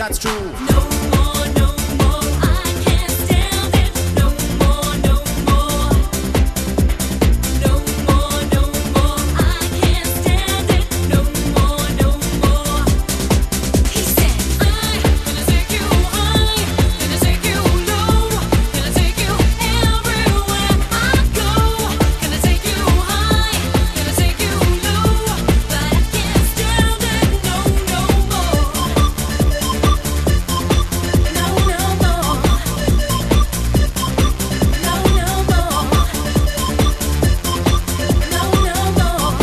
that's true. No more, no more, I can't stand it. No more, no more. No more, no more, I can't stand it. No more, no more. He said, I'm gonna take you high, gonna take you low, gonna take you everywhere I go. Gonna take you high, gonna take you low, but I can't stand it. No, no more. No, no more. No, no more. No, no more.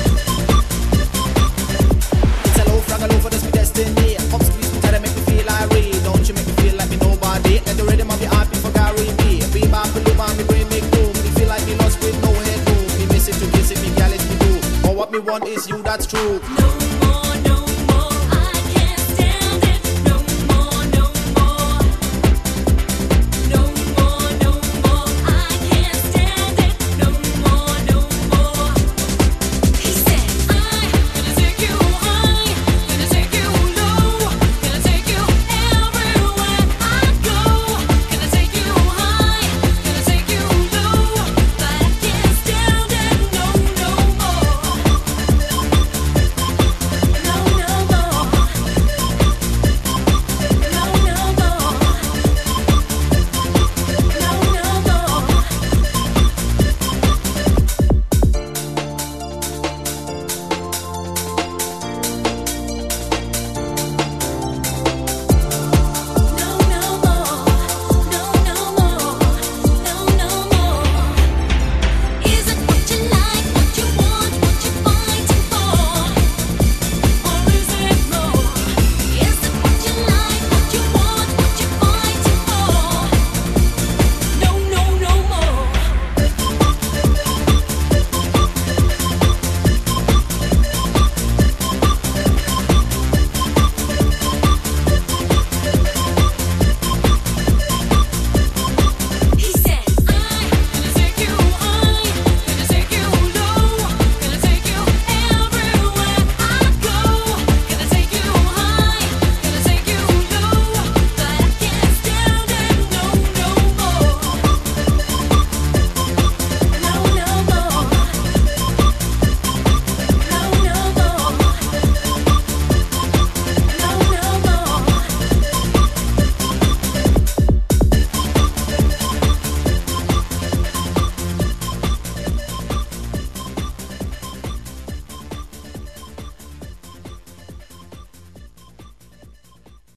It's a low frag, a low for this destiny. Pop squeeze, try to make me feel irate. Don't you make me feel like me nobody. Let the rhythm of your heart be for Gary B. Be my blue, my me brain make boom. Me feel like me lost with no head room. Me miss it to kiss it, me gal it me do. But what me want is you, that's true.